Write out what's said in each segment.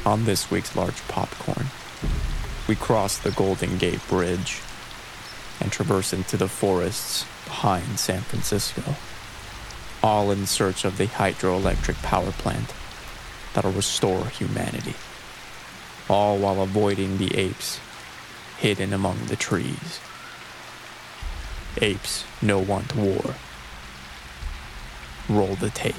On this week's Large Popcorn, we cross the Golden Gate Bridge and traverse into the forests behind San Francisco, all in search of the hydroelectric power plant that'll restore humanity, all while avoiding the apes hidden among the trees. Apes no want war. Roll the tape.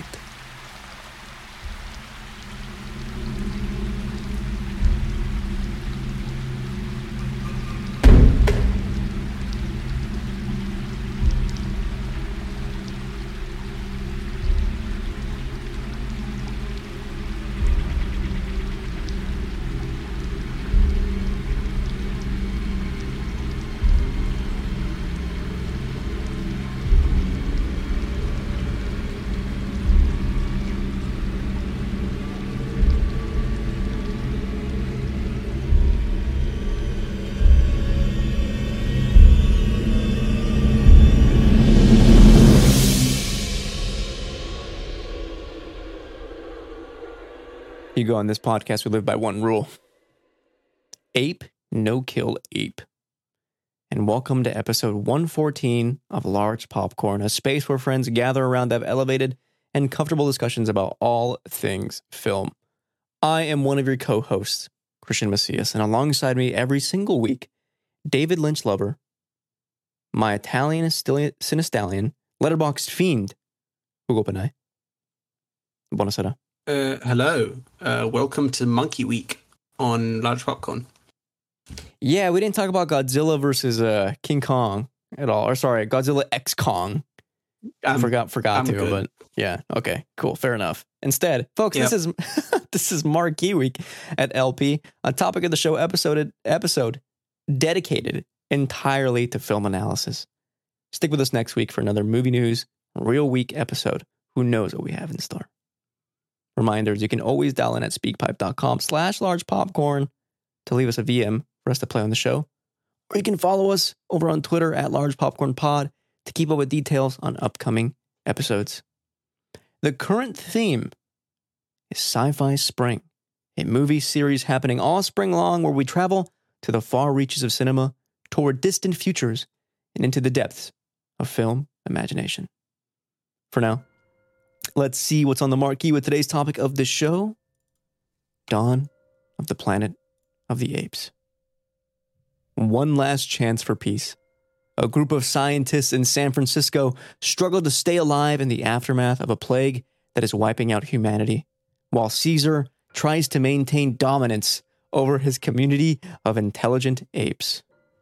You go on this podcast, we live by one rule. Ape, no kill ape. And welcome to episode 114 of Large Popcorn, a space where friends gather around to have elevated and comfortable discussions about all things film. I am one of your co-hosts, Christian Macias, and alongside me every single week, David Lynch lover, my Italian Cinestallion, letterboxed fiend, Hugo Panay. Buonasera. Hello. Welcome to Monkey Week on Large Popcorn. Yeah, we didn't talk about Godzilla versus King Kong at all. Or sorry, Godzilla X Kong. Forgot to, good. But yeah, okay, cool, fair enough. Instead, folks, This is Marquee Week at LP, a topic of the show episode dedicated entirely to film analysis. Stick with us next week for another movie news real week episode. Who knows what we have in store? Reminders, you can always dial in at speakpipe.com/largepopcorn to leave us a VM for us to play on the show. Or you can follow us over on Twitter at largepopcornpod to keep up with details on upcoming episodes. The current theme is Sci-Fi Spring, a movie series happening all spring long where we travel to the far reaches of cinema, toward distant futures, and into the depths of film imagination. For now, let's see what's on the marquee with today's topic of the show, Dawn of the Planet of the Apes. One last chance for peace. A group of scientists in San Francisco struggle to stay alive in the aftermath of a plague that is wiping out humanity, while Caesar tries to maintain dominance over his community of intelligent apes.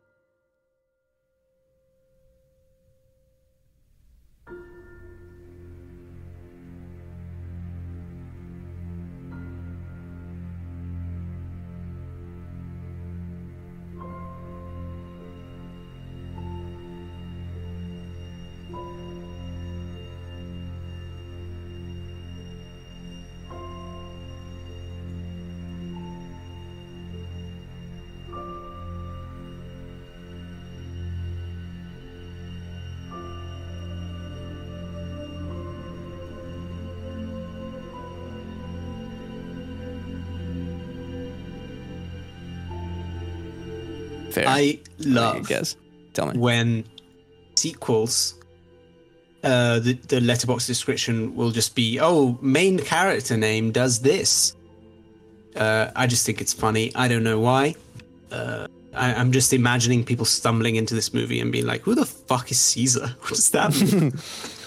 Fair. I love Tell me. when sequels, the letterbox description will just be, main character name does this. I just think it's funny. I don't know why. I'm just imagining people stumbling into this movie and being like, who the fuck is Caesar? What does that mean?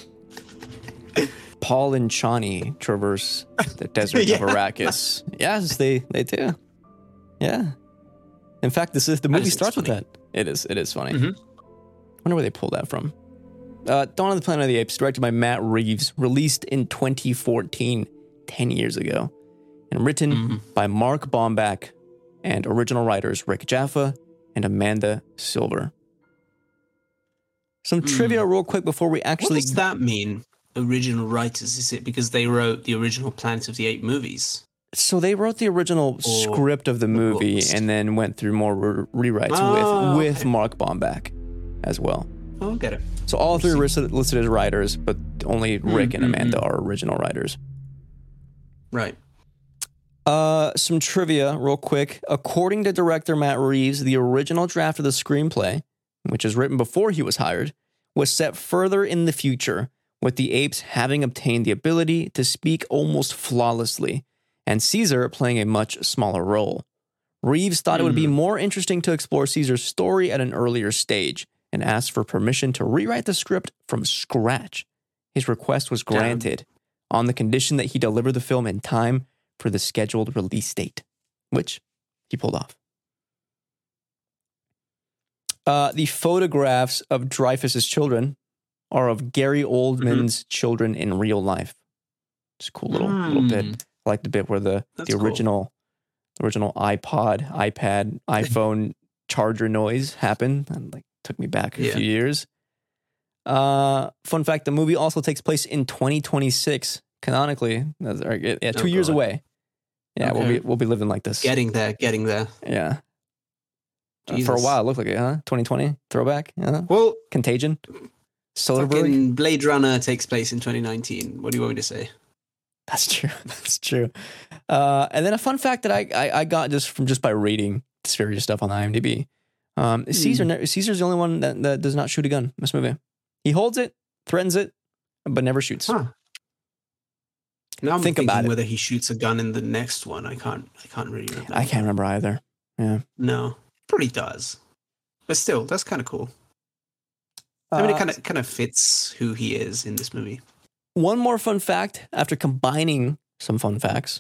Paul and Chani traverse the desert of Arrakis. Yes, they do. Yeah. In fact, the movie starts with that. It is funny. Mm-hmm. I wonder where they pulled that from. Dawn of the Planet of the Apes, directed by Matt Reeves, released in 2014, 10 years ago, and written by Mark Bomback and original writers Rick Jaffa and Amanda Silver. Some trivia real quick before we actually... What does that mean, original writers? Is it because they wrote the original Planet of the Apes movies? So they wrote the original script of the movie and then went through more rewrites with Mark Bomback as well. Oh, get it. So all three are listed as writers, but only Rick and Amanda are original writers. Right. Some trivia real quick. According to director Matt Reeves, the original draft of the screenplay, which is written before he was hired, was set further in the future, with the apes having obtained the ability to speak almost flawlessly, and Caesar playing a much smaller role. Reeves thought it would be more interesting to explore Caesar's story at an earlier stage, and asked for permission to rewrite the script from scratch. His request was granted on the condition that he deliver the film in time for the scheduled release date, which he pulled off. The photographs of Dreyfuss's children are of Gary Oldman's children in real life. It's a cool little bit. I like the bit where the original iPod, iPad, iPhone charger noise happened, and like took me back a few years. Fun fact: the movie also takes place in 2026 canonically. 2 years away. Yeah, we'll be living like this. Getting there. Yeah. For a while, it looked like it, huh? 2020 throwback. Well, Contagion. Soderbergh. Fucking Blade Runner takes place in 2019. What do you want me to say? That's true. That's true. And then a fun fact that I got just by reading serious stuff on the IMDb. Caesar's the only one that does not shoot a gun in this movie. He holds it, threatens it, but never shoots. Huh. Now I'm thinking whether he shoots a gun in the next one. I can't really remember. I can't remember either. Yeah. No, probably does. But still, that's kind of cool. I mean, it kind of fits who he is in this movie. One more fun fact, after combining some fun facts,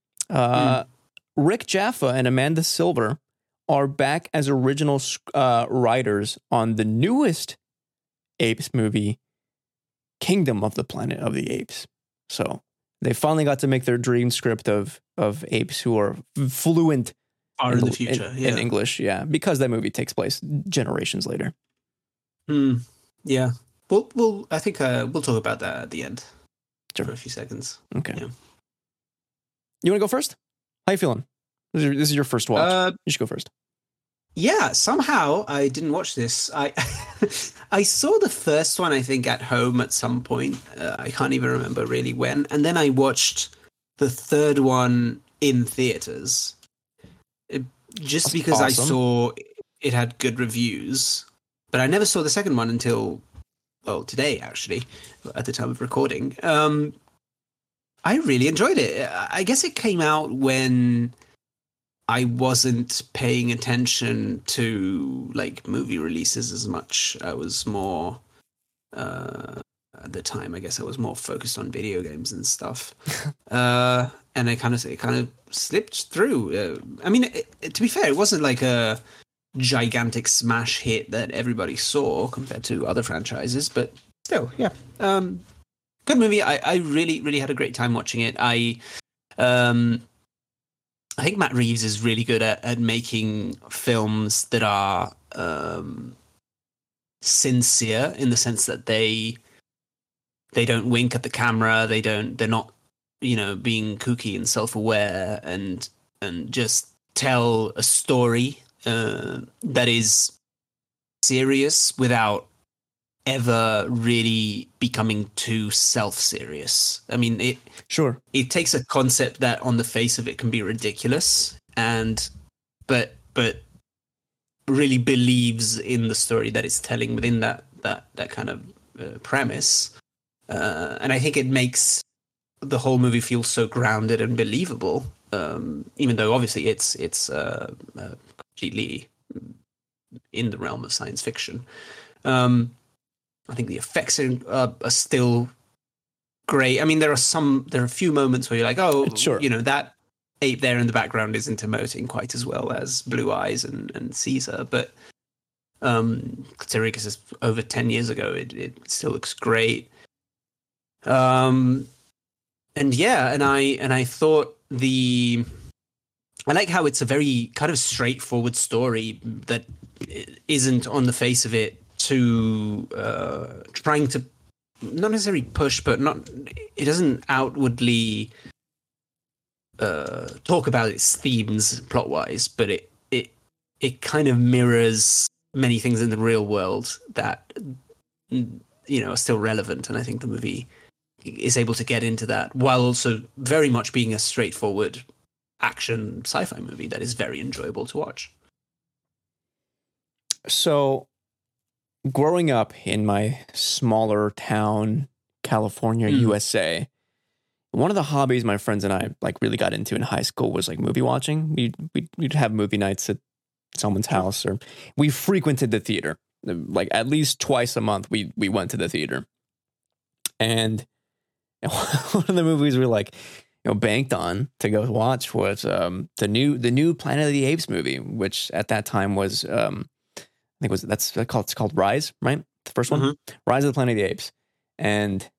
Rick Jaffa and Amanda Silver are back as original writers on the newest Apes movie, Kingdom of the Planet of the Apes. So they finally got to make their dream script of apes who are fluent in the future in English, because that movie takes place generations later. Yeah. We'll I think we'll talk about that at the end for a few seconds. Okay. Yeah. You want to go first? How you feeling? This is your first watch. You should go first. Yeah, somehow I didn't watch this. I saw the first one, I think, at home at some point. I can't even remember really when. And then I watched the third one in theaters. Just because awesome. I saw it had good reviews. But I never saw the second one until, today, actually, at the time of recording. I really enjoyed it. I guess it came out when I wasn't paying attention to like movie releases as much. I was more at the time. I guess I was more focused on video games and stuff. And it kind of slipped through. I mean, to be fair, it wasn't like a gigantic smash hit that everybody saw compared to other franchises, but still, yeah. Good movie. I really, really had a great time watching it. I think Matt Reeves is really good at making films that are sincere in the sense that they don't wink at the camera. They're not, being kooky and self-aware and just tell a story that is serious without ever really becoming too self-serious. I mean, it takes a concept that on the face of it can be ridiculous, but really believes in the story that it's telling within that kind of premise. And I think it makes the whole movie feel so grounded and believable, even though obviously it's completely in the realm of science fiction. I think the effects are still great. I mean, there are a few moments where you're like, sure. That ape there in the background isn't emoting quite as well as Blue Eyes and Caesar, but considering this is over 10 years ago, it still looks great. And I thought I like how it's a very kind of straightforward story that isn't on the face of it too trying to not necessarily push, but it doesn't outwardly talk about its themes plot wise, but it kind of mirrors many things in the real world that are still relevant, and I think the movie is able to get into that while also very much being a straightforward action sci-fi movie that is very enjoyable to watch. So, growing up in my smaller town, California, USA, one of the hobbies my friends and I like really got into in high school was like movie watching. We'd have movie nights at someone's house, or we frequented the theater. Like at least twice a month, we went to the theater. And one of the movies we like, banked on to go watch was the new Planet of the Apes movie, which at that time was I think it's called Rise, right? The first one, Rise of the Planet of the Apes. And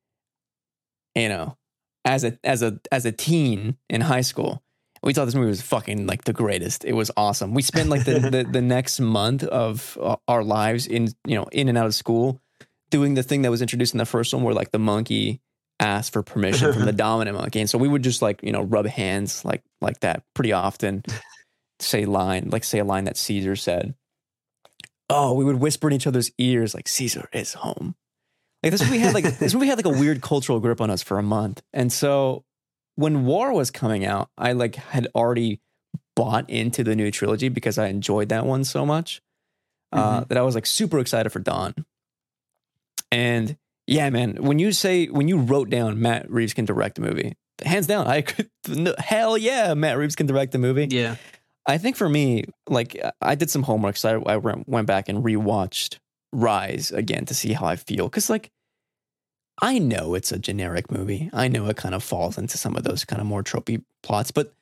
as a teen in high school, we thought this movie was fucking like the greatest. It was awesome. We spent like the next month of our lives in and out of school doing the thing that was introduced in the first one, where like the monkey asked for permission from the dominant monkey, and so we would just like rub hands like that pretty often. Say a line that Caesar said. Oh, we would whisper in each other's ears like Caesar is home. Like this movie had like a weird cultural grip on us for a month, and so when War was coming out, I like had already bought into the new trilogy because I enjoyed that one so much that I was like super excited for Dawn. And yeah, man, when you wrote down Matt Reeves can direct a movie, hands down, hell yeah, Matt Reeves can direct a movie. Yeah. I think for me, like I did some homework, so I went back and rewatched Rise again to see how I feel. Because like, I know it's a generic movie. I know it kind of falls into some of those kind of more tropey plots, but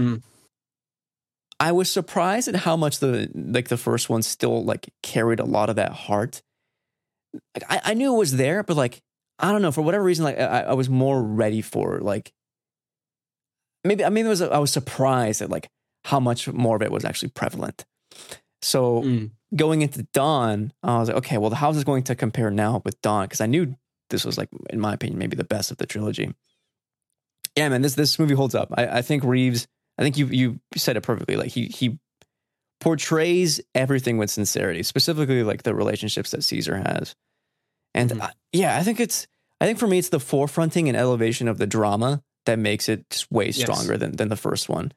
I was surprised at how much the first one still like carried a lot of that heart. Like I knew it was there, but like I don't know, for whatever reason, like I was more ready for like maybe I was surprised at like how much more of it was actually prevalent. So going into Dawn, I was like, okay, well, how is this going to compare now with Dawn? Because I knew this was like, in my opinion, maybe the best of the trilogy. Yeah, man, this movie holds up. I think Reeves, I think you said it perfectly. Like he portrays everything with sincerity, specifically like the relationships that Caesar has. And I think for me, it's the forefronting and elevation of the drama that makes it just way stronger than the first one.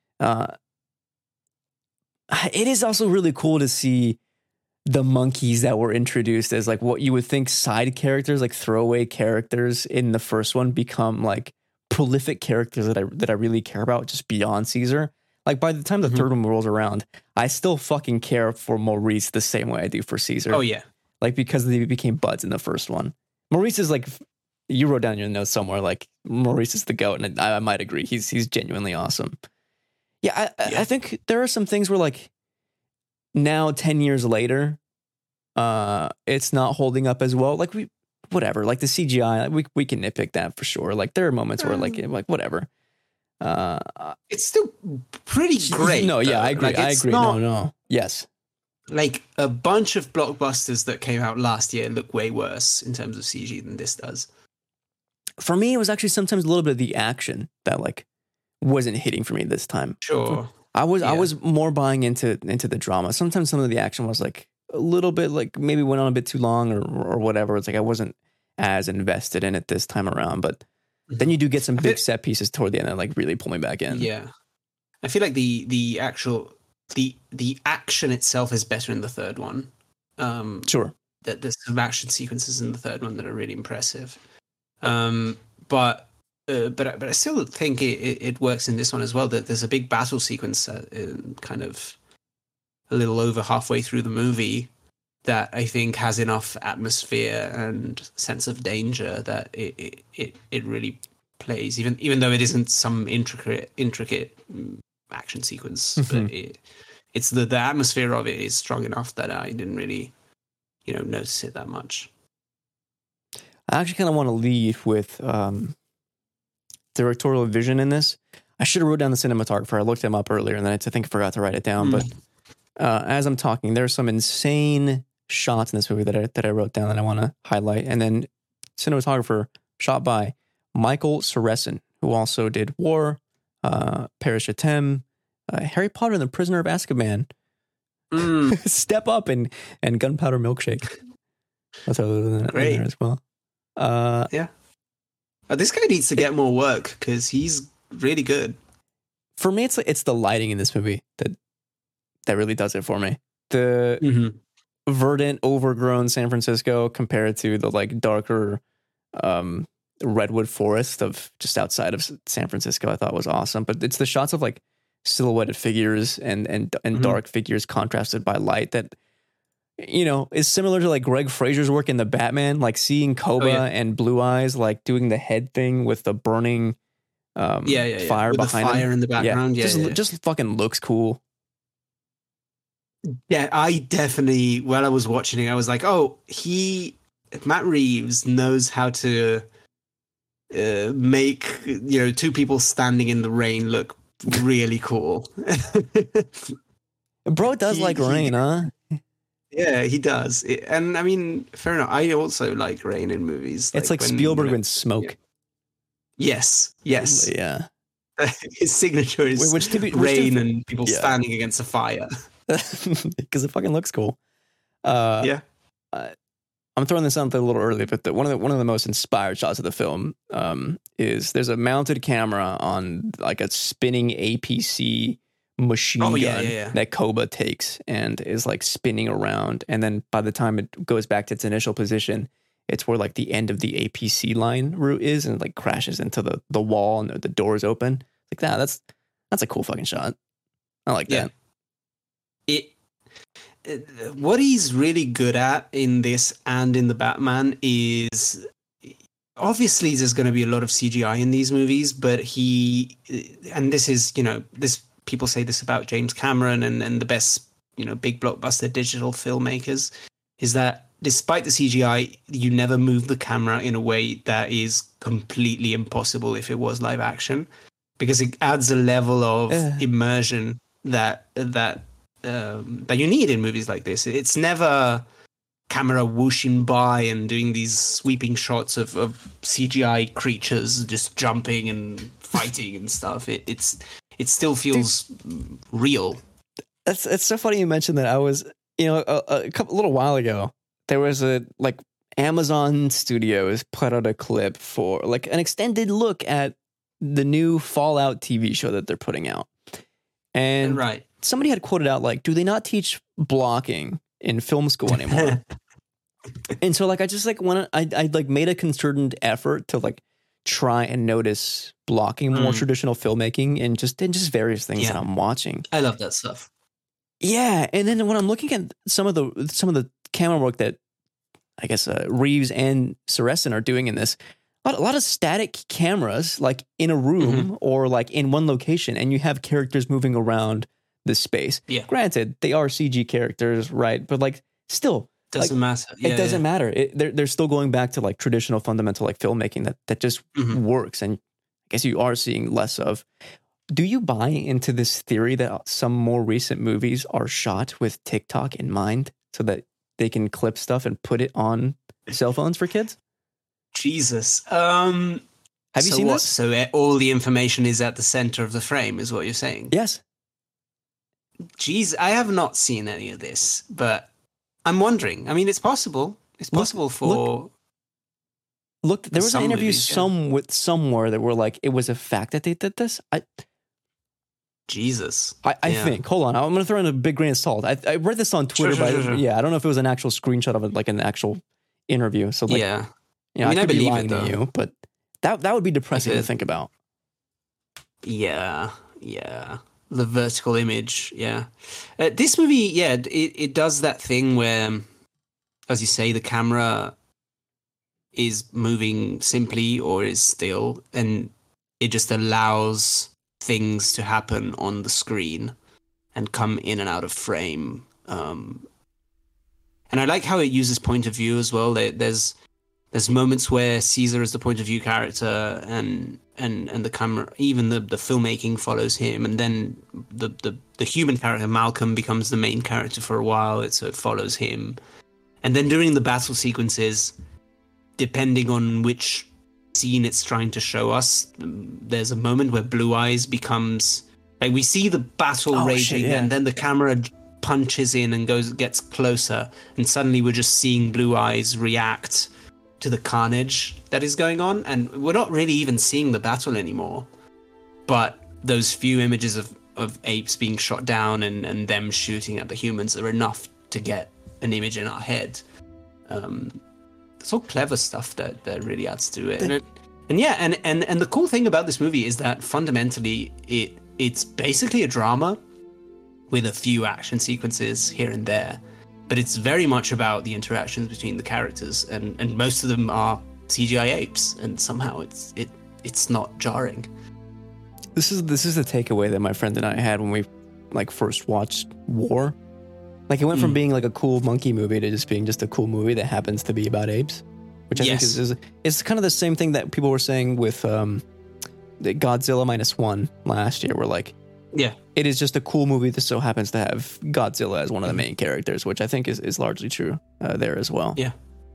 It is also really cool to see the monkeys that were introduced as like what you would think side characters, like throwaway characters in the first one, become like prolific characters that I really care about just beyond Caesar. Like by the time the third one rolls around, I still fucking care for Maurice the same way I do for Caesar. Oh yeah. Like because they became buds in the first one. Maurice is like, you wrote down your notes somewhere, like Maurice is the GOAT, and I might agree. He's genuinely awesome. Yeah, I think there are some things where like now 10 years later, it's not holding up as well. Like whatever, like the CGI, we can nitpick that for sure. Like there are moments where like whatever. It's still pretty great. No, yeah, I agree. Like, I agree. No. Yes. Like a bunch of blockbusters that came out last year look way worse in terms of CG than this does. For me, it was actually sometimes a little bit of the action that like wasn't hitting for me this time. Sure. I was more buying into the drama. Sometimes some of the action was like a little bit like maybe went on a bit too long or whatever. It's like I wasn't as invested in it this time around. But then you do get some big set pieces toward the end that like really pull me back in. Yeah. I feel like the action itself is better in the third one. Sure. There's some action sequences in the third one that are really impressive. But I still think it works in this one as well. That there's a big battle sequence kind of a little over halfway through the movie that I think has enough atmosphere and sense of danger that it really plays, even though it isn't some intricate action sequence. But it's the atmosphere of it is strong enough that I didn't really notice it that much. I actually kind of want to lead with directorial vision in this. I should have wrote down the cinematographer. I looked him up earlier, and then I think I forgot to write it down. But as I'm talking, there's some insane shots in this movie that I wrote down that I want to highlight. And then cinematographer shot by Michael Sorensen, who also did War, Paris Chatem, Harry Potter and the Prisoner of Azkaban, Step Up, and Gunpowder Milkshake. That's other great there as well. Yeah. This guy needs to get more work because he's really good. For me, it's the lighting in this movie that really does it for me. The verdant, overgrown San Francisco compared to the like darker redwood forest of just outside of San Francisco, I thought was awesome. But it's the shots of like silhouetted figures and dark figures contrasted by light that, you know, is similar to like Greg Fraser's work in the Batman, like seeing Koba and Blue Eyes like doing the head thing with the burning fire with behind the fire him. in the background. Just fucking looks cool. Yeah, I definitely, while I was watching it, I was like, oh, Matt Reeves knows how to make, you know, two people standing in the rain look really cool. Bro does like rain, huh? Yeah, he does. And I mean, fair enough. I also like rain in movies. It's like Spielberg and smoke. Yeah. Yes. Yeah. His signature is rain and people standing against a fire. Because it fucking looks cool. I'm throwing this out there a little early, but one of the most inspired shots of the film is there's a mounted camera on like a spinning APC machine gun that Koba takes and is like spinning around, and then by the time it goes back to its initial position, it's where like the end of the APC line route is, and it like crashes into the wall and the doors open. Like that. That's a cool fucking shot. I like that. What he's really good at in this and in the Batman is, obviously there's going to be a lot of CGI in these movies, but and this is, you know, this, people say this about James Cameron and the best, you know, big blockbuster digital filmmakers, is that despite the CGI, you never move the camera in a way that is completely impossible if it was live action, because it adds a level of immersion that you need in movies like this. It's never camera whooshing by and doing these sweeping shots of CGI creatures just jumping and fighting and stuff. It still feels real. It's so funny you mentioned that. I was, you know, a little while ago, there was a like Amazon Studios put out a clip for like an extended look at the new Fallout TV show that they're putting out. And somebody had quoted out like, do they not teach blocking in film school anymore? And so like I just like I like made a concerted effort to like try and notice blocking more traditional filmmaking and just various things that I'm watching. I love that stuff. Yeah, and then when I'm looking at some of the camera work that I guess Reeves and Sorensen are doing in this, a lot of static cameras like in a room or like in one location, and you have characters moving around the space. Yeah. Granted, they are CG characters, right? But like still, doesn't matter. It doesn't matter. They're still going back to like traditional fundamental like filmmaking that just works, and I guess you are seeing less of. Do you buy into this theory that some more recent movies are shot with TikTok in mind so that they can clip stuff and put it on cell phones for kids? Jesus. Have you seen this? So all the information is at the center of the frame, is what you're saying? Yes. Jeez, I have not seen any of this, but I'm wondering. I mean, it's possible. It's possible Look, there was an interview somewhere that were like, it was a fact that they did this. Jesus. I think. Hold on. I'm going to throw in a big grain of salt. I read this on Twitter, but yeah, I don't know if it was an actual screenshot of it, like an actual interview. So like, yeah. You know, I could be lying to you, but that would be depressing to think about. Yeah. The vertical image, this movie, it does that thing where, as you say, the camera is moving simply or is still, and it just allows things to happen on the screen and come in and out of frame. And I like how it uses point of view as well. There's moments where Caesar is the point of view character, and the camera, even the filmmaking follows him, and then the human character Malcolm becomes the main character for a while. So it follows him, and then during the battle sequences, depending on which scene it's trying to show us, there's a moment where Blue Eyes becomes like, we see the battle raging, and then the camera punches in and gets closer, and suddenly we're just seeing Blue Eyes react to the carnage that is going on, and we're not really even seeing the battle anymore, but those few images of apes being shot down and them shooting at the humans are enough to get an image in our head. It's all clever stuff that really adds to it. And the cool thing about this movie is that fundamentally it's basically a drama with a few action sequences here and there, but it's very much about the interactions between the characters, and most of them are CGI apes, and somehow it's not jarring. This is the takeaway that my friend and I had when we like first watched War. Like it went from being like a cool monkey movie to just being just a cool movie that happens to be about apes, which I think is kind of the same thing that people were saying with the Godzilla -1 last year. Where like, yeah, it is just a cool movie that so happens to have Godzilla as one of the main characters, which I think is largely true there as well. Yeah.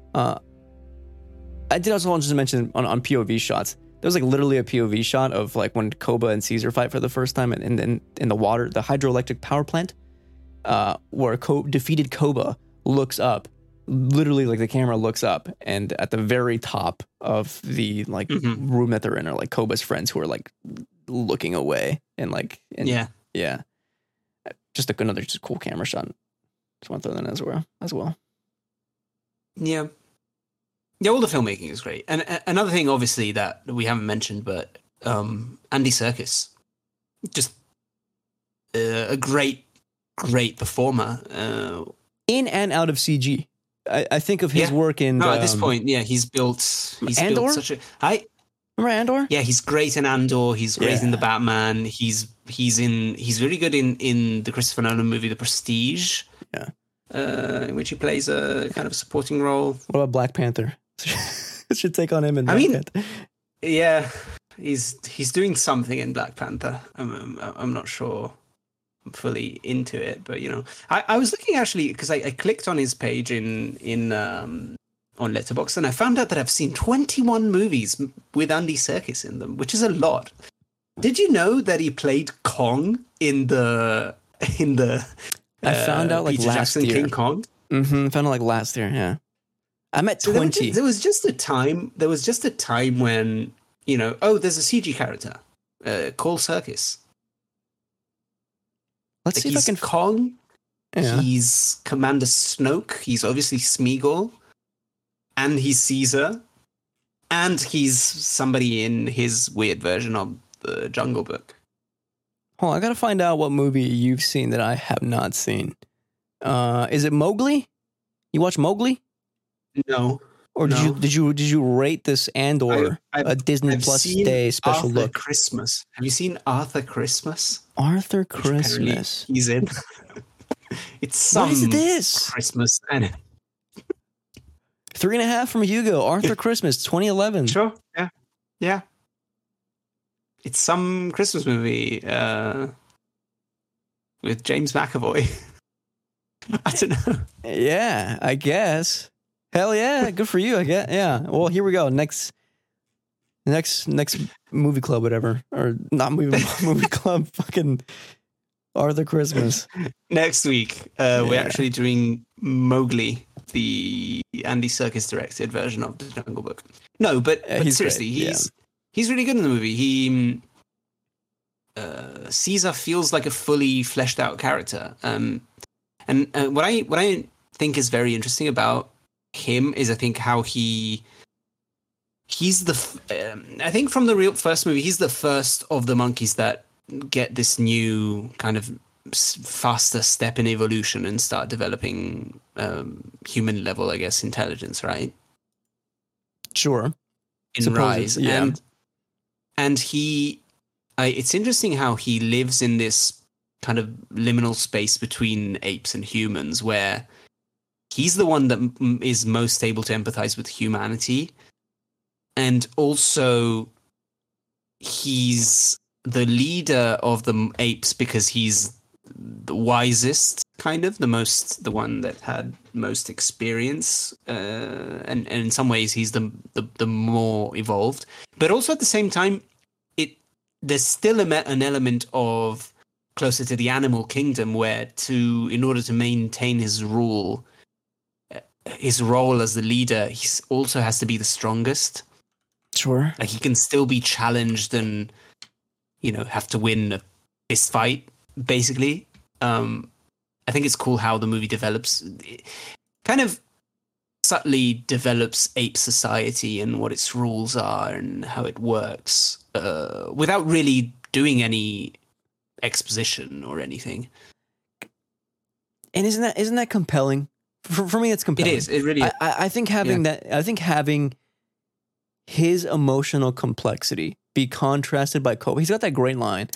I did also want to mention on POV shots. There was like literally a POV shot of like when Koba and Caesar fight for the first time in the water, the hydroelectric power plant, where defeated Koba looks up, literally like the camera looks up, and at the very top of the like room that they're in are like Koba's friends who are like looking away and like yeah, just another cool camera shot. Just want to throw that in as well. Yeah. Yeah, all the filmmaking is great. And another thing, obviously, that we haven't mentioned, but Andy Serkis, just a great performer. In and out of CG. I think of his work in... No, at this point, he's built such a... Remember Andor? Yeah, he's great in Andor. He's great in The Batman. He's really good in the Christopher Nolan movie, The Prestige. Yeah. In which he plays a kind of supporting role. What about Black Panther? Should take on him in Black Panther. Yeah, he's doing something in Black Panther. I'm not sure I'm fully into it, but you know, I was looking actually because I clicked on his page on Letterboxd, and I found out that I've seen 21 movies with Andy Serkis in them, which is a lot. Did you know that he played Kong in the I found out like Peter last Jackson, year. King Kong? Found out like last year, yeah. I'm at 20. There was just a time when, you know, there's a CG character, Cole Serkis. Let's see if I can... Kong, yeah. He's Commander Snoke, he's obviously Smeagol, and he's Caesar, and he's somebody in his weird version of the Jungle Book. Hold on, I gotta find out what movie you've seen that I have not seen. Is it Mowgli? You watch Mowgli? No. Or did you rate this Andor a Disney Plus Day special Arthur look? Christmas. Have you seen Arthur Christmas? Arthur Christmas. He's in. It's some What is this? Christmas and 3.5 from Hugo. Arthur Christmas, 2011. Sure. Yeah. It's some Christmas movie with James McAvoy. I don't know. Yeah, I guess. Hell yeah, good for you. I guess. Yeah. Well, here we go. Next movie club, whatever, or not movie club. Fucking Arthur Christmas. Next week, we're actually doing Mowgli, the Andy Serkis directed version of the Jungle Book. No, but seriously, he's really good in the movie. Caesar feels like a fully fleshed out character. And what I think is very interesting about him is I think how he's I think from the real first movie, he's the first of the monkeys that get this new kind of faster step in evolution and start developing human level, I guess, intelligence, right? Sure. In Rise. Yeah. And it's interesting how he lives in this kind of liminal space between apes and humans, where he's the one that is most able to empathize with humanity, and also he's the leader of the apes because he's the wisest, kind of the one that had most experience, and in some ways he's the more evolved. But also at the same time, there's still an element of closer to the animal kingdom, where in order to maintain his role as the leader, he also has to be the strongest. Sure. Like he can still be challenged and, have to win a fist fight, basically. I think it's cool how the movie develops, it kind of subtly develops ape society and what its rules are and how it works, without really doing any exposition or anything. And isn't that compelling? For me, it's compelling. It is. It really is. I think having that. I think having his emotional complexity be contrasted by Koba. He's got that great line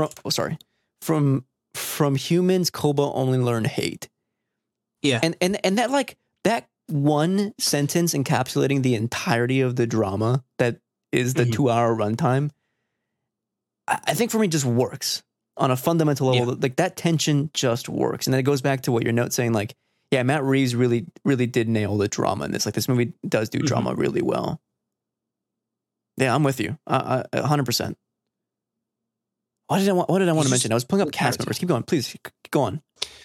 from humans, Koba only learned hate. Yeah. And that, like, that one sentence encapsulating the entirety of the drama that is the 2-hour runtime, I think for me just works on a fundamental level. Yeah. Like, that tension just works. And then it goes back to what your note saying, like, yeah, Matt Reeves really, really did nail the drama in this. Like, this movie does do drama really well. Yeah, I'm with you. 100%. What did I want to mention? I was pulling up cast members. Keep going, please. Go on.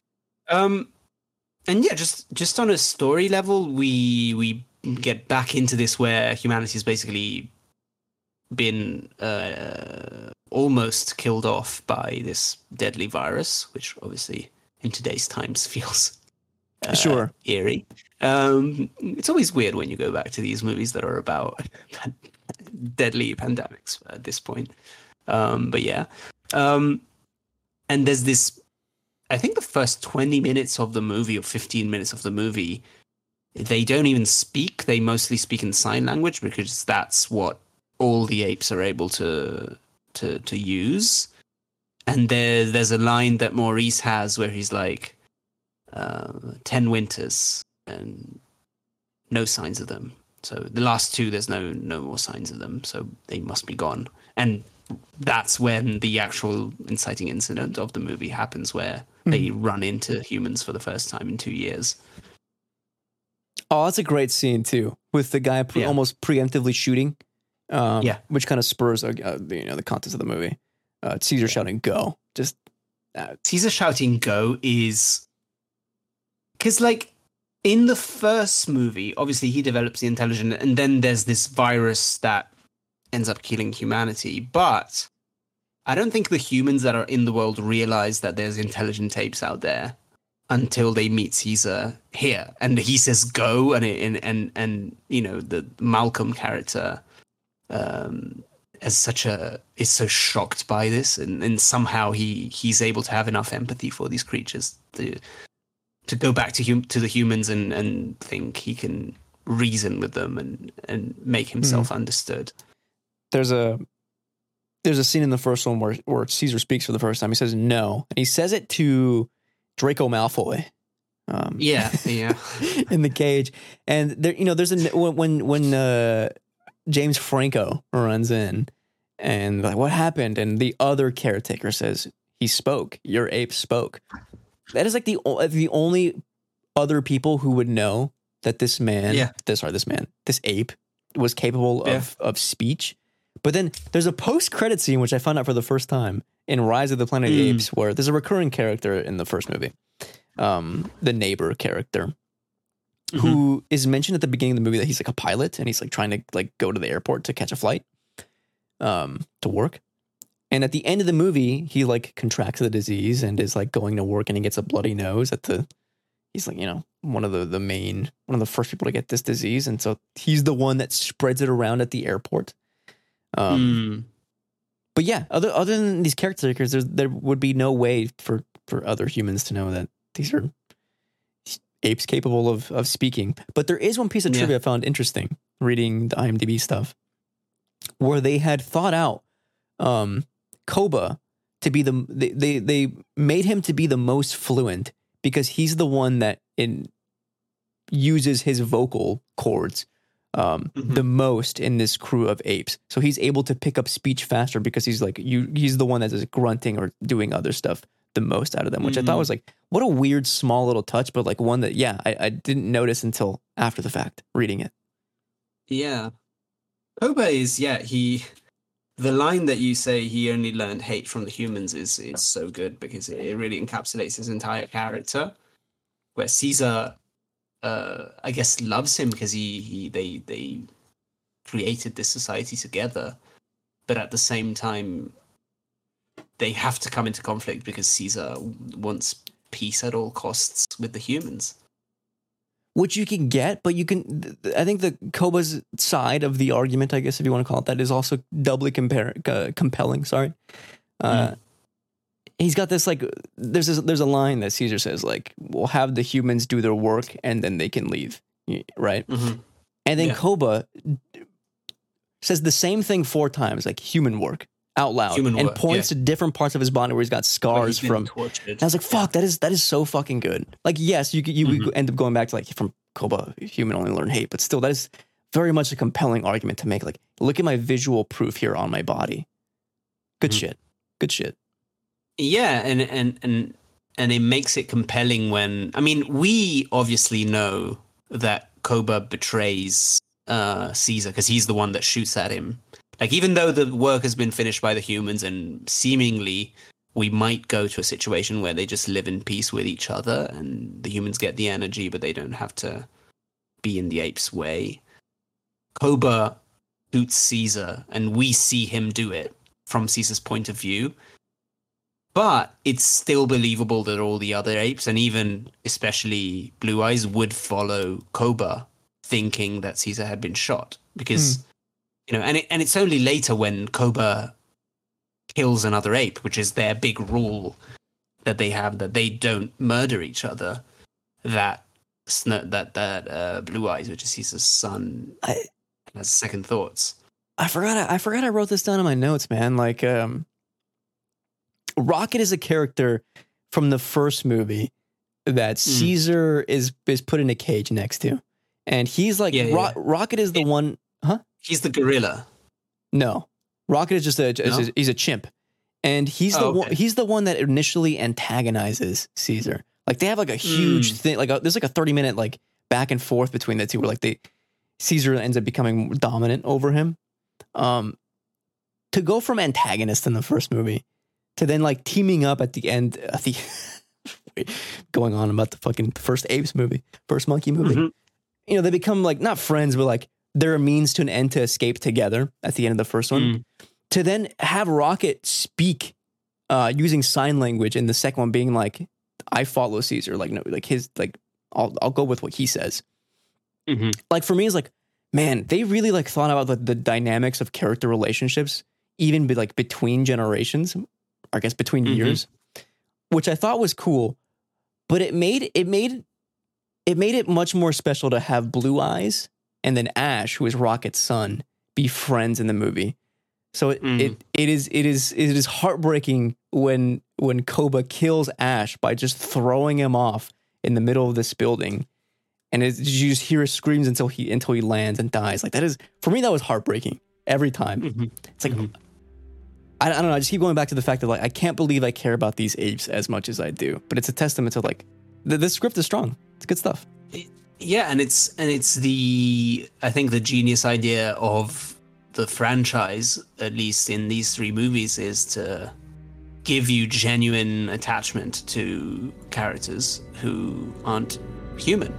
And yeah, just on a story level, we get back into this where humanity has basically been almost killed off by this deadly virus, which obviously in today's times feels eerie. It's always weird when you go back to these movies that are about deadly pandemics at this point. But yeah. And there's this, I think the first 20 minutes of the movie or 15 minutes of the movie, they don't even speak. They mostly speak in sign language because that's what all the apes are able to use. And there's a line that Maurice has where he's like, 10 winters and no signs of them. So the last two, there's no more signs of them. So they must be gone. And that's when the actual inciting incident of the movie happens, where they run into humans for the first time in 2 years. Oh, that's a great scene too, with the guy almost preemptively shooting. Which kind of spurs the contents of the movie. Caesar shouting "Go!" Just Caesar shouting "Go!" is because, like, in the first movie, obviously he develops the intelligence, and then there's this virus that ends up killing humanity. But I don't think the humans that are in the world realize that there's intelligent apes out there until they meet Caesar here, and he says "Go!" and the Malcolm character is so shocked by this, and somehow he's able to have enough empathy for these creatures to go back to the humans and think he can reason with them and make himself understood. There's a scene in the first one where Caesar speaks for the first time. He says "No," and he says it to Draco Malfoy. In the cage, and there, there's when James Franco runs in and like, what happened? And the other caretaker says, he spoke. Your ape spoke. That is like the only other people who would know that this ape was capable of speech. But then there's a post-credit scene, which I found out for the first time in Rise of the Planet of the Apes, where there's a recurring character in the first movie, the neighbor character, who is mentioned at the beginning of the movie that he's like a pilot and he's like trying to like go to the airport to catch a flight to work. And at the end of the movie, he like contracts the disease and is like going to work, and he gets a bloody nose he's like, one of the first people to get this disease. And so he's the one that spreads it around at the airport. But yeah, other than these characters, there would be no way for other humans to know that these are apes capable of speaking. But there is one piece of trivia I found interesting reading the IMDb stuff, where they had thought out Koba to be they made him to be the most fluent because he's the one that uses his vocal cords the most in this crew of apes. So he's able to pick up speech faster because he's the one that is grunting or doing other stuff the most out of them, which I thought was like, what a weird small little touch, but like one that I didn't notice until after the fact reading it. Yeah, Koba is the line that you say he only learned hate from the humans is so good because it really encapsulates his entire character, where Caesar I guess loves him because they created this society together, but at the same time they have to come into conflict because Caesar wants peace at all costs with the humans. Which you can get, but you can. I think the Koba's side of the argument, I guess if you want to call it that, is also doubly compelling. Sorry, he's got this like. There's a line that Caesar says like, "We'll have the humans do their work and then they can leave," right? Mm-hmm. And then Koba says the same thing 4 times, like human work out loud, and points to different parts of his body where he's got scars from. And I was like, "Fuck, that is so fucking good." Like, yes, you end up going back to like from Koba, human only learn hate, but still, that is very much a compelling argument to make. Like, look at my visual proof here on my body. Good shit. Good shit. Yeah, and it makes it compelling when we obviously know that Koba betrays Caesar because he's the one that shoots at him. Like, even though the work has been finished by the humans and seemingly we might go to a situation where they just live in peace with each other and the humans get the energy, but they don't have to be in the ape's way. Koba shoots Caesar and we see him do it from Caesar's point of view. But it's still believable that all the other apes, and even especially Blue Eyes, would follow Koba, thinking that Caesar had been shot. Because, and it's only later when Koba kills another ape, which is their big rule that they have, that they don't murder each other, that Blue Eyes, which is Caesar's son, has second thoughts. I forgot I wrote this down in my notes, man. Like, Rocket is a character from the first movie that Caesar is put in a cage next to. And he's like, Rocket is the one, huh? He's the gorilla. No. Rocket is just he's a chimp. And he's he's the one that initially antagonizes Caesar. Like, they have like a huge thing, like there's like a 30-minute like back and forth between the two where like Caesar ends up becoming dominant over him. To go from antagonist in the first movie to then like teaming up at the end, going on about the fucking first Apes movie, first Monkey movie. They become like not friends, but like they're a means to an end to escape together at the end of the first one. To then have Rocket speak using sign language in the second one, being like, "I follow Caesar," like no, like his like I'll go with what he says. Like, for me, it's like, man, they really like thought about the dynamics of character relationships, even like between generations. I guess between years, which I thought was cool, but it made it much more special to have Blue Eyes and then Ash, who is Rocket's son, be friends in the movie. So it is heartbreaking when Koba kills Ash by just throwing him off in the middle of this building, and you just hear his screams until he lands and dies. Like, that is, for me, that was heartbreaking every time. It's like, I don't know. I just keep going back to the fact that like I can't believe I care about these apes as much as I do. But it's a testament to like the script is strong. It's good stuff. Yeah, and it's I think the genius idea of the franchise, at least in these 3 movies, is to give you genuine attachment to characters who aren't human.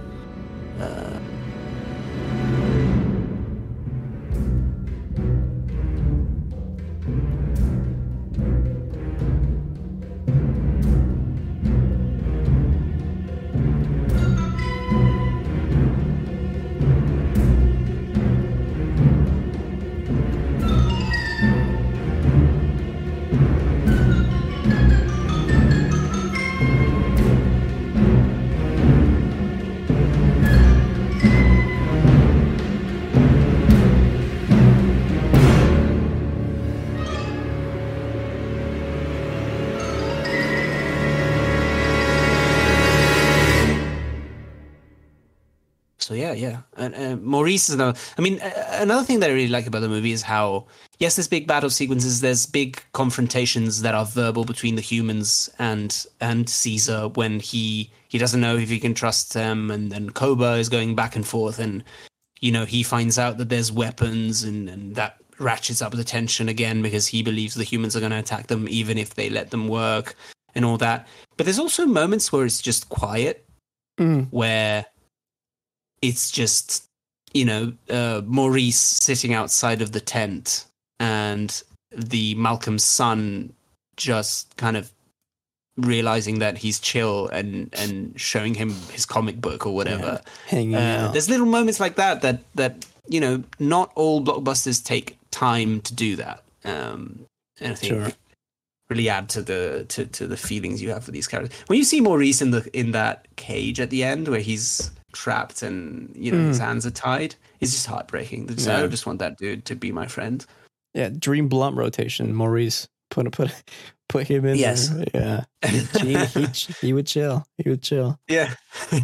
So yeah, and Maurice is another. Another thing that I really like about the movie is how, yes, there's big battle sequences, there's big confrontations that are verbal between the humans and Caesar when he doesn't know if he can trust them, and then Koba is going back and forth, and he finds out that there's weapons, and that ratchets up the tension again because he believes the humans are going to attack them even if they let them work and all that. But there's also moments where it's just quiet, where it's just, Maurice sitting outside of the tent and the Malcolm's son just kind of realizing that he's chill and showing him his comic book or whatever. Hanging out. There's little moments like that you know, not all blockbusters take time to do that. And I think really add to the feelings you have for these characters. When you see Maurice in that cage at the end where he's trapped and, you know, his hands are tied, it's just heartbreaking. I just want that dude to be my friend. Yeah, dream blunt rotation. Maurice, put him in. Yes. There. Yeah. He would chill. He would chill. Yeah.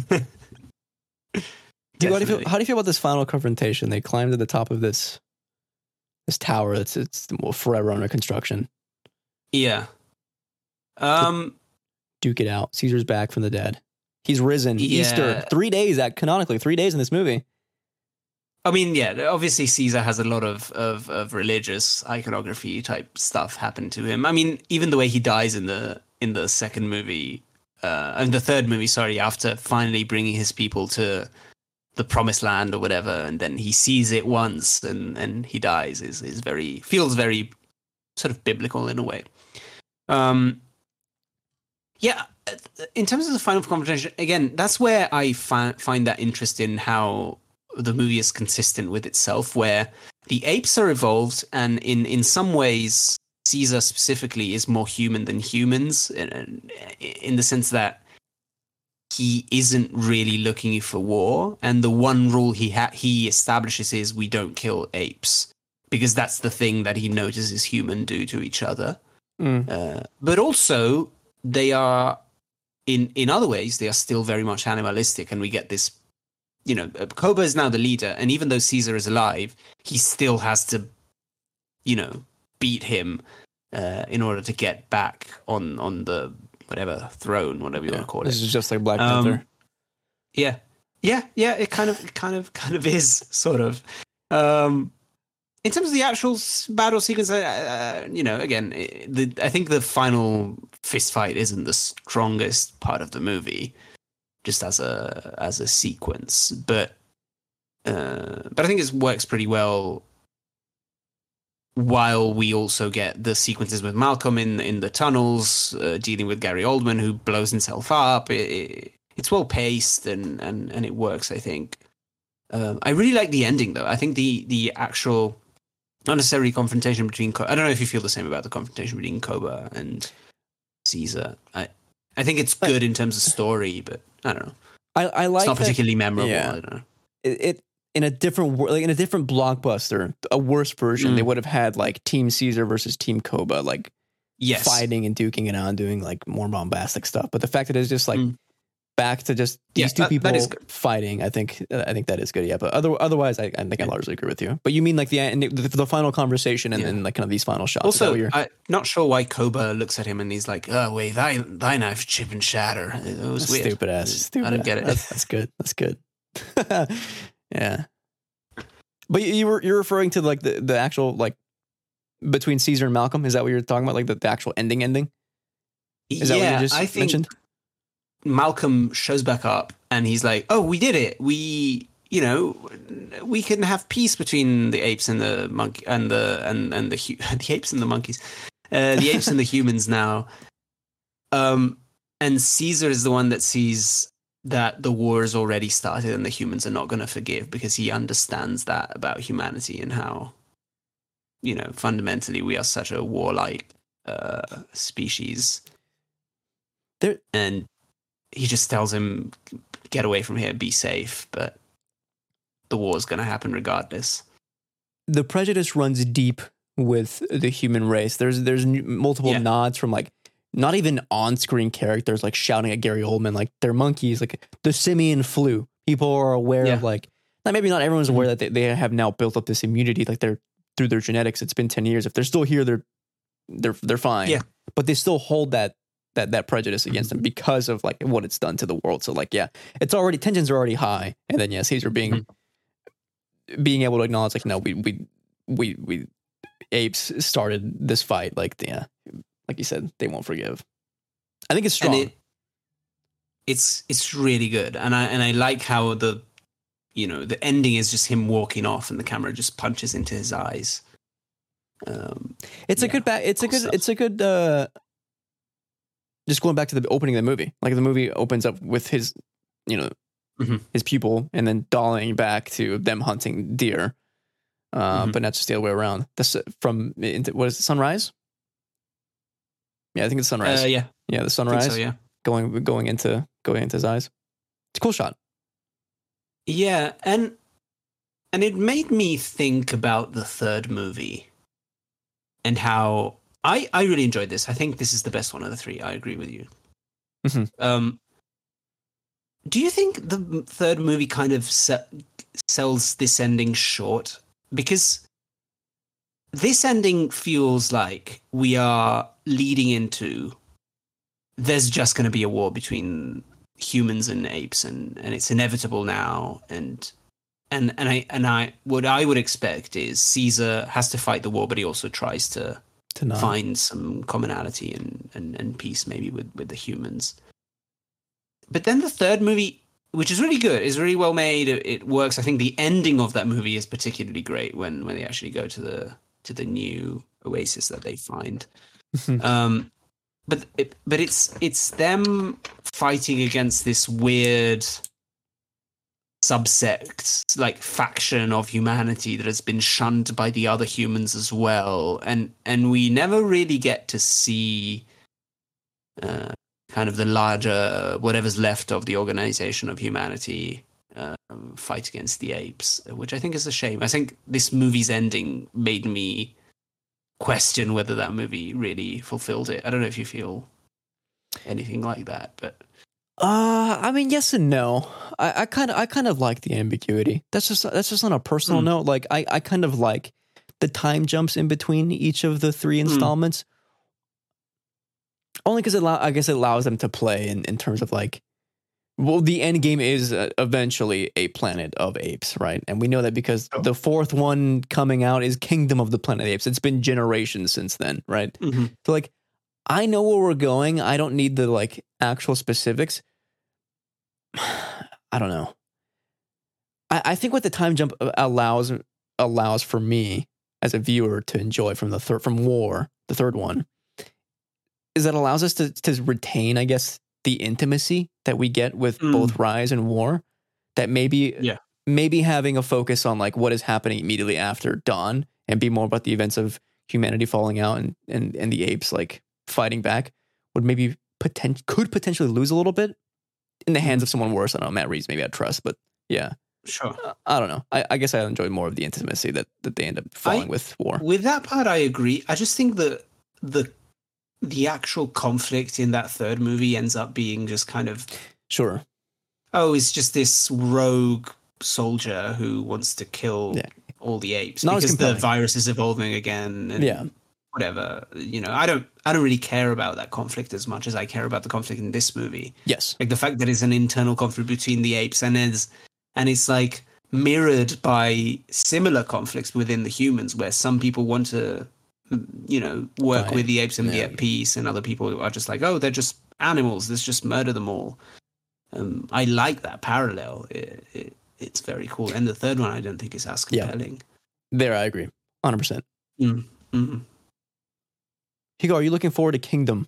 How do you feel about this final confrontation? They climb to the top of this tower that's forever under construction. Yeah. Duke it out. Caesar's back from the dead. He's risen. Yeah. Easter. 3 days canonically 3 days in this movie. I mean, yeah, obviously Caesar has a lot of religious iconography type stuff happen to him. I mean, even the way he dies in the second movie, in the third movie, sorry, after finally bringing his people to the promised land or whatever, and then he sees it once and he dies feels very sort of biblical in a way. Yeah, in terms of the final confrontation, again, that's where I find that interest in how the movie is consistent with itself, where the apes are evolved, and in some ways, Caesar specifically is more human than humans, in the sense that he isn't really looking for war, and the one rule he establishes is we don't kill apes, because that's the thing that he notices humans do to each other. But also, they are, in other ways, they are still very much animalistic, and we get this, you know, Koba is now the leader, and even though Caesar is alive, he still has to, you know, beat him in order to get back on the whatever throne, whatever you want to call it. This is just like Black Panther. Yeah, it kind of is sort of. In terms of the actual battle sequence, you know, again, I think the final fist fight isn't the strongest part of the movie, just as a sequence. But I think it works pretty well. While we also get the sequences with Malcolm in the tunnels, dealing with Gary Oldman, who blows himself up. It's well paced and it works, I think. I really like the ending, though. I think the actual, not necessarily confrontation between, I don't know if you feel the same about the confrontation between Koba and Caesar. I think it's good in terms of story, but I don't know. I like it's not particularly memorable. Yeah. I don't know. It in a different blockbuster, a worse version, they would have had like Team Caesar versus Team Koba, like fighting and duking it out, doing like more bombastic stuff. But the fact that it's just like back to just these two people fighting, I think that is good. Yeah, but otherwise, I think I largely agree with you. But you mean like the final conversation and then like kind of these final shots. Also, I'm not sure why Koba looks at him and he's like, "Oh wait, thy knife chip and shatter." It was weird. Stupid ass. I don't get it. That's good. That's good. Yeah, but you're referring to like the actual like between Caesar and Malcolm. Is that what you're talking about? Like the actual ending? Is that what you just mentioned? Malcolm shows back up and he's like, "Oh, we did it. We can have peace between the apes and the monkey and the apes and the monkeys, the apes and the humans now." And Caesar is the one that sees that the war has already started and the humans are not going to forgive, because he understands that about humanity and how, you know, fundamentally we are such a warlike species. And he just tells him, get away from here, be safe, but the war is going to happen regardless. The prejudice runs deep with the human race. There's multiple nods from like not even on-screen characters like shouting at Gary Oldman like they're monkeys, like the simian flu. People are aware of like maybe not everyone's aware that they have now built up this immunity, like they're through their genetics. It's been 10 years. If they're still here, they're fine. Yeah. But they still hold that prejudice against them because of like what it's done to the world. So like, it's already, tensions are already high. And then Caesar being able to acknowledge like, no, we apes started this fight. Like, like you said, they won't forgive. I think it's strong. And it's really good. And I like how the ending is just him walking off and the camera just punches into his eyes. It's a good it's a good just going back to the opening of the movie. Like the movie opens up with his, his pupil, and then dolling back to them hunting deer, but not just the other way around. This what is it, sunrise? Yeah, I think it's sunrise. Yeah, the sunrise. So, yeah, going into his eyes. It's a cool shot. Yeah, and it made me think about the third movie and how I really enjoyed this. I think this is the best one of the three. I agree with you. Mm-hmm. Do you think the third movie kind of sells this ending short? Because this ending feels like we are leading into there's just going to be a war between humans and apes, and it's inevitable now. And I what I would expect is Caesar has to fight the war, but he also tries to find some commonality and peace maybe with the humans. But then the third movie, which is really good, is really well made. It works. I think the ending of that movie is particularly great when they actually go to the new oasis that they find. But it's them fighting against this weird subsect, like faction of humanity that has been shunned by the other humans as well, and we never really get to see kind of the larger whatever's left of the organization of humanity fight against the apes, which I think is a shame. I think this movie's ending made me question whether that movie really fulfilled it. I don't know if you feel anything like that, but I mean, yes and no. I kind of like the ambiguity. That's just on a personal note. Like I kind of like the time jumps in between each of the three installments. Only because I guess it allows them to play in terms of like, well, the end game is eventually a planet of apes, right? And we know that because the fourth one coming out is Kingdom of the Planet of the Apes. It's been generations since then, right? Mm-hmm. So like, I know where we're going. I don't need the like actual specifics. I don't know. I think what the time jump allows for me as a viewer to enjoy from War, the third one, is that allows us to retain, I guess, the intimacy that we get with both Rise and War. That maybe having a focus on like what is happening immediately after Dawn and be more about the events of humanity falling out and the apes like fighting back would maybe could potentially lose a little bit in the hands of someone worse. I don't know, Matt Reeves, maybe I'd trust, but yeah. Sure. I don't know. I guess I enjoy more of the intimacy that they end up falling with War. With that part, I agree. I just think the actual conflict in that third movie ends up being just kind of sure. Oh, it's just this rogue soldier who wants to kill all the apes because the virus is evolving again. And whatever. I don't really care about that conflict as much as I care about the conflict in this movie. Yes, like the fact that it's an internal conflict between the apes and it's like mirrored by similar conflicts within the humans, where some people want to work with the apes and be at peace, and other people are just like, oh, they're just animals, let's just murder them all. I like that parallel. It's very cool. And the third one I don't think is as compelling. There I agree 100%. Mm-hmm. Higo, are you looking forward to Kingdom?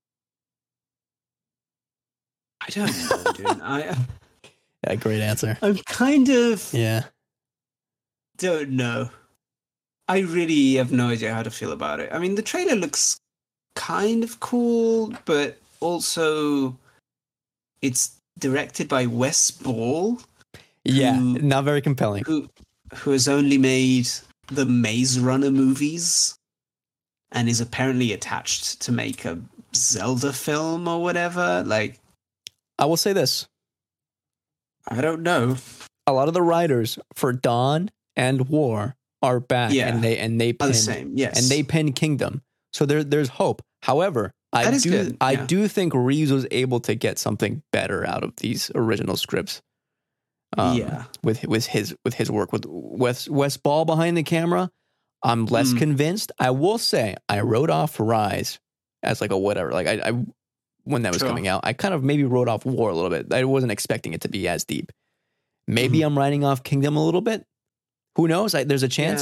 I don't know, dude. Yeah, great answer. I'm kind of don't know. I really have no idea how to feel about it. I mean, the trailer looks kind of cool, but also it's directed by Wes Ball. Yeah, not very compelling. Who has only made the Maze Runner movies and is apparently attached to make a Zelda film or whatever. Like, I will say this. I don't know. A lot of the writers for Dawn and War are back, and they pen, the same, yes, and they pen Kingdom. So there's hope. However, I do think Reeves was able to get something better out of these original scripts. With his work with Wes Ball behind the camera, I'm less convinced. I will say I wrote off Rise as like a whatever. Like I when that was coming out, I kind of maybe wrote off War a little bit. I wasn't expecting it to be as deep. Maybe I'm writing off Kingdom a little bit. Who knows? There's a chance.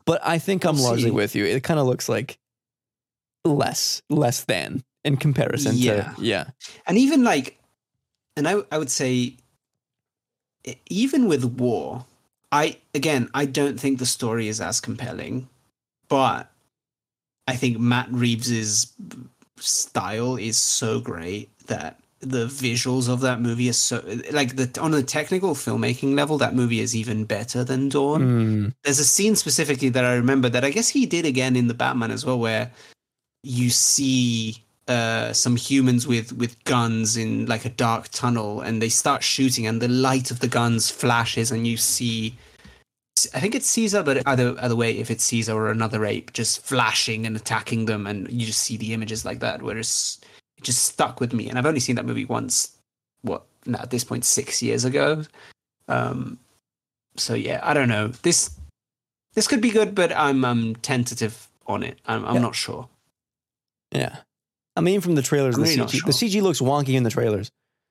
But I think I'm We'll largely see. with you. It kind of looks like less than in comparison to, yeah. And even like, and I would say, even with War, I don't think the story is as compelling, but I think Matt Reeves's style is so great that the visuals of that movie is so like on the technical filmmaking level, that movie is even better than Dawn. There's a scene specifically that I remember that I guess he did again in the Batman as well, where you see some humans with guns in like a dark tunnel, and they start shooting, and the light of the guns flashes, and you see, I think it's Caesar, but either way, if it's Caesar or another ape, just flashing and attacking them, and you just see the images like that, where it just stuck with me. And I've only seen that movie once. At this point, 6 years ago. So yeah, I don't know. This could be good, but I'm tentative on it. I'm not sure. Yeah. I mean, from the trailers, I'm really not CG, sure. the CG looks wonky in the trailers.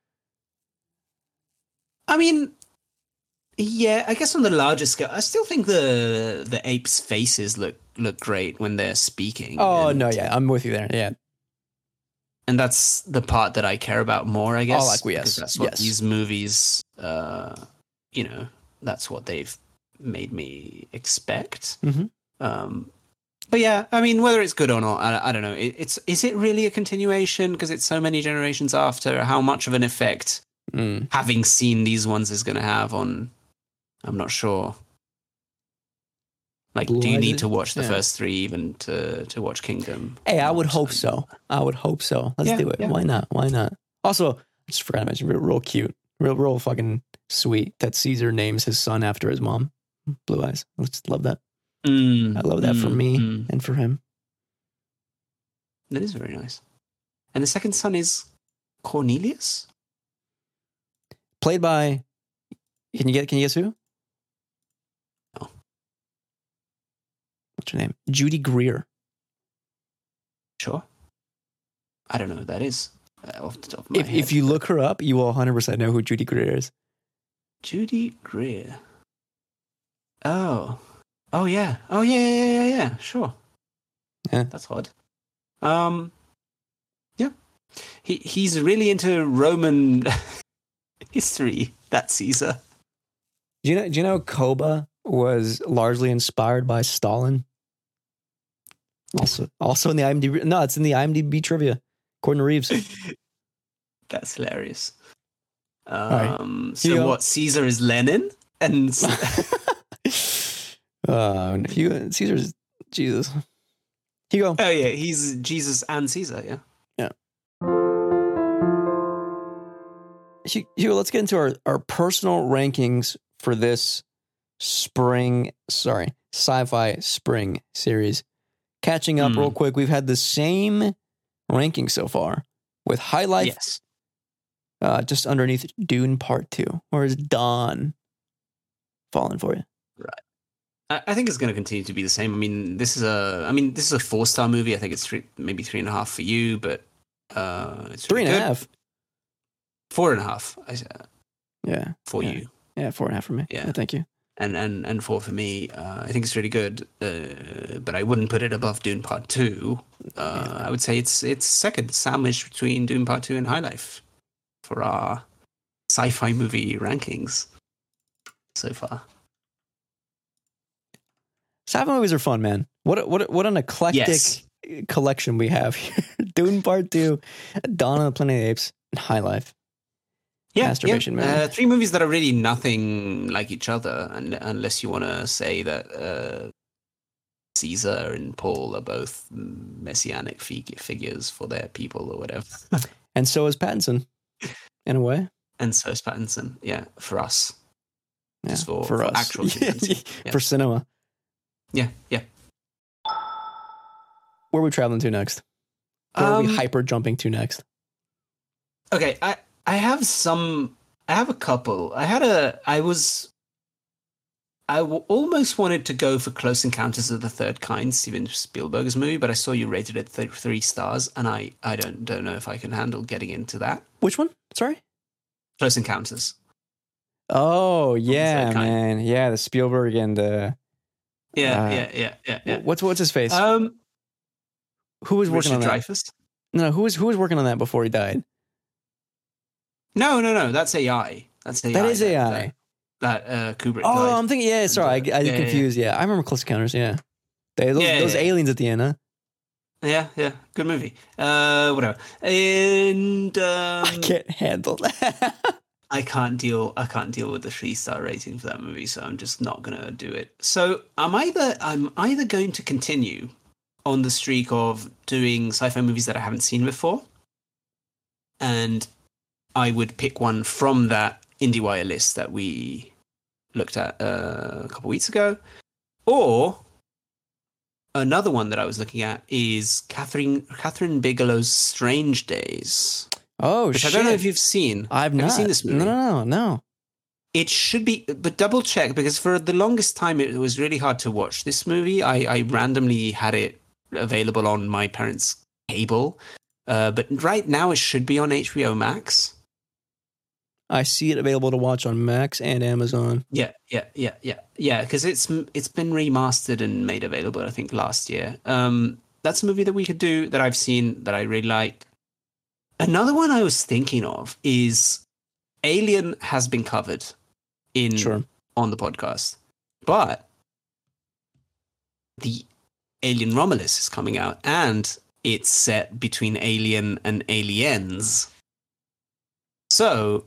I mean, yeah, I guess on the larger scale, I still think the apes' faces look great when they're speaking. Oh, no, yeah, I'm with you there. Yeah. And that's the part that I care about more, I guess. Oh, like, because that's what these movies, that's what they've made me expect. Mm-hmm. But yeah, I mean, whether it's good or not, I don't know. Is it really a continuation? Because it's so many generations after. How much of an effect having seen these ones is going to have on? I'm not sure. Like, do you need to watch the first three even to watch Kingdom? Hey, I would hope so. Let's do it. Yeah. Why not? Also, I just forgot to mention, real cute, real fucking sweet that Caesar names his son after his mom. Blue eyes. I just love that. I love that for me and for him. That is very nice. And the second son is Cornelius? Played by, can you guess who? No. What's her name? Judy Greer. Sure. I don't know who that is. Off the top of my head. If you look her up, you will 100% know who Judy Greer is. Judy Greer. Oh. Oh yeah. Oh yeah. Sure. Yeah. That's odd. Yeah. He's really into Roman history, that Caesar. Do you know Koba was largely inspired by Stalin? Also in the IMDb. No, it's in the IMDb trivia. According to Reeves. That's hilarious. Right. So what? Caesar is Lenin, and Caesar's Jesus. Here you go. Oh yeah, he's Jesus and Caesar. Yeah. Yeah. Hugo, let's get into our personal rankings for this sci-fi spring series. Catching up real quick, we've had the same ranking so far with High Life. Yes. Just underneath Dune Part 2. Or is Dawn falling for you? Right. I think it's going to continue to be the same. I mean, this is a 4-star movie. I think it's maybe 3.5 for you, but it's really 3.5. 4.5. Yeah. For you. Yeah, 4.5 for me. Yeah, thank you. And 4 for me. I think it's really good, but I wouldn't put it above Dune Part 2. I would say it's second, sandwiched between Dune Part 2 and High Life for our sci-fi movie rankings so far. Sci-fi movies are fun, man. What an eclectic collection we have here. Dune Part 2, Dawn of the Planet of the Apes, and High Life. Masturbation movie. 3 movies that are really nothing like each other, and unless you want to say that Caesar and Paul are both messianic figures for their people or whatever. And so is Pattinson, in a way. And so is Pattinson, for us. Yeah, just for us. Actual humans. For cinema. Yeah. Where are we traveling to next? Where are we hyper jumping to next? Okay, I have a couple. I almost wanted to go for Close Encounters of the Third Kind, Steven Spielberg's movie, but I saw you rated it 3 stars, and I don't know if I can handle getting into that. Which one? Sorry? Close Encounters. Oh, yeah, man. Yeah, the Spielberg and Yeah. What's his face? Um, Who was working Richard on that? Dreyfuss? No, who was working on that before he died? No. That's AI. That's AI. That is AI. That Kubrick Oh, died. I'm thinking. Yeah, sorry, I get confused. Yeah, I remember Close Encounters. Yeah, those aliens at the end, huh? Yeah. Good movie. Whatever. And I can't handle that. I can't deal with the 3-star rating for that movie, so I'm just not gonna do it. So I'm either going to continue on the streak of doing sci-fi movies that I haven't seen before, and I would pick one from that IndieWire list that we looked at a couple weeks ago, or another one that I was looking at is Catherine Bigelow's Strange Days. Oh, which shit. I don't know if you've seen. Have not seen this movie? No. It should be, but double check, because for the longest time it was really hard to watch this movie. I randomly had it available on my parents' cable, but right now it should be on HBO Max. I see it available to watch on Max and Amazon. Yeah. Because it's been remastered and made available, I think, last year. That's a movie that we could do, that I've seen, that I really like. Another one I was thinking of is Alien has been covered on the podcast, but the Alien Romulus is coming out, and it's set between Alien and Aliens. So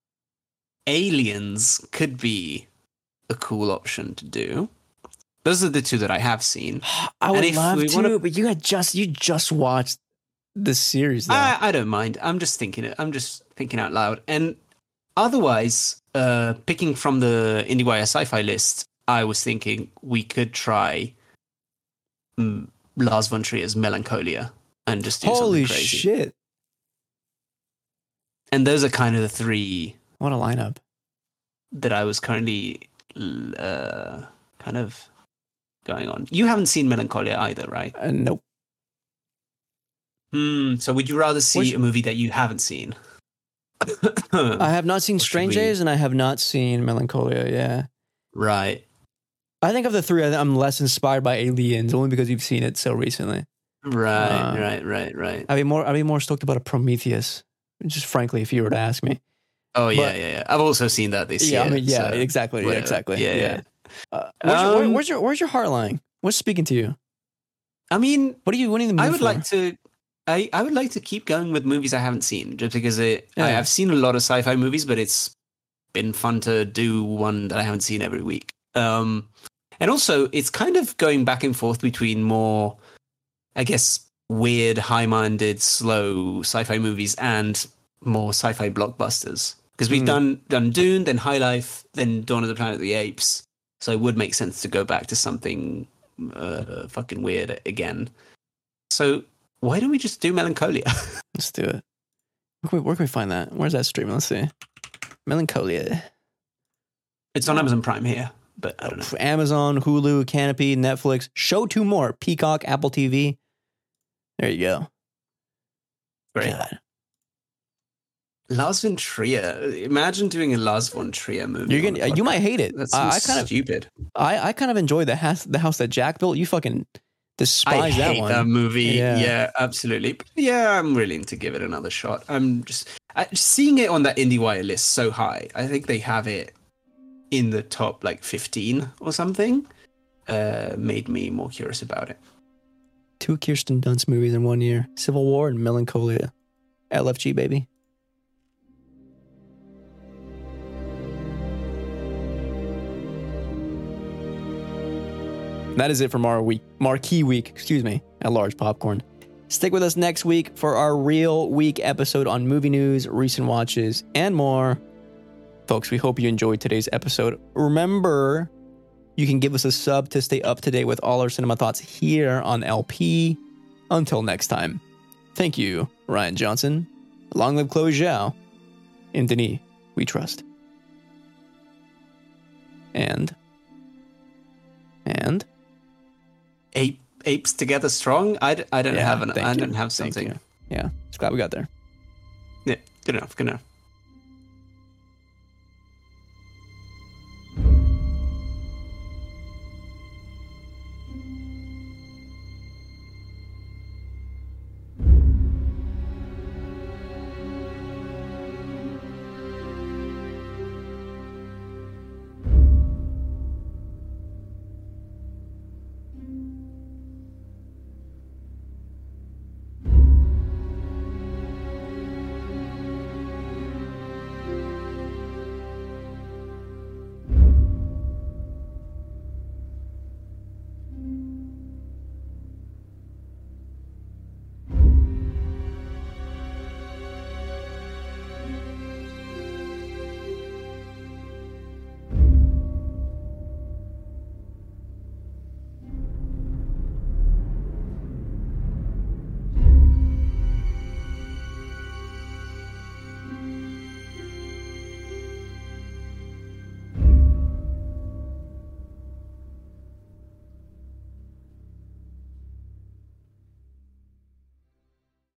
Aliens could be a cool option to do. Those are the two that I have seen. I would love to, but you just watched the series, though. I don't mind. I'm just thinking out loud. And otherwise, picking from the IndieWire sci-fi list, I was thinking we could try Lars von Trier's Melancholia and just do something crazy. Holy shit. And those are kind of the three. What a lineup. That I was currently kind of going on. You haven't seen Melancholia either, right? Nope. So would you rather see a movie that you haven't seen? I have not seen Strange Days, and I have not seen Melancholia. Yeah, right. I think of the three, I'm less inspired by Aliens, only because you've seen it so recently. Right. I'd be more stoked about a Prometheus, just frankly, if you were to ask me. Oh yeah. I've also seen that this year. I mean, yeah, so exactly. Yeah. Where's your heart lying? What's speaking to you? I mean, what do you need? I would like to keep going with movies I haven't seen, just because I've seen a lot of sci-fi movies, but it's been fun to do one that I haven't seen every week. And also, it's kind of going back and forth between more, I guess, weird, high-minded, slow sci-fi movies and more sci-fi blockbusters. Because we've done Dune, then High Life, then Dawn of the Planet of the Apes. So it would make sense to go back to something fucking weird again. So why don't we just do Melancholia? Let's do it. Where can we find that? Where's that stream? Let's see. Melancholia. It's on Amazon Prime here, but I don't know. Amazon, Hulu, Canopy, Netflix. Show 2 more. Peacock, Apple TV. There you go. Great. God. Lars von Trier. Imagine doing a Lars von Trier movie. You might hate it. That's stupid. I kind of enjoy the house that Jack built. You fucking despise that one. I hate that movie. Yeah, absolutely. But yeah, I'm willing to give it another shot. I'm just seeing it on that IndieWire list so high. I think they have it in the top 15 or something. Made me more curious about it. 2 Kirsten Dunst movies in 1 year: Civil War and Melancholia. LFG, baby. That is it from our marquee week, at Large Popcorn. Stick with us next week for our real week episode on movie news, recent watches, and more. Folks, we hope you enjoyed today's episode. Remember, you can give us a sub to stay up to date with all our cinema thoughts here on LP. Until next time, thank you, Ryan Johnson. Long live Chloe Zhao. In Denis, we trust. And apes together strong. I don't have something. Yeah, just glad we got there. Yeah, good enough.